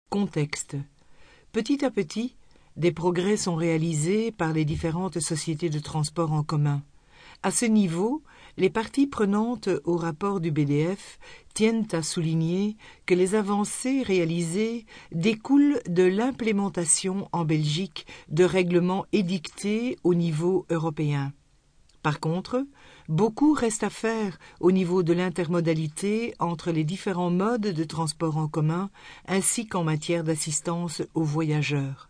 Contexte. Petit à petit, des progrès sont réalisés par les différentes sociétés de transport en commun. À ce niveau, les parties prenantes au rapport du BDF tiennent à souligner que les avancées réalisées découlent de l'implémentation en Belgique de règlements édictés au niveau européen. Par contre, beaucoup reste à faire au niveau de l'intermodalité entre les différents modes de transport en commun ainsi qu'en matière d'assistance aux voyageurs.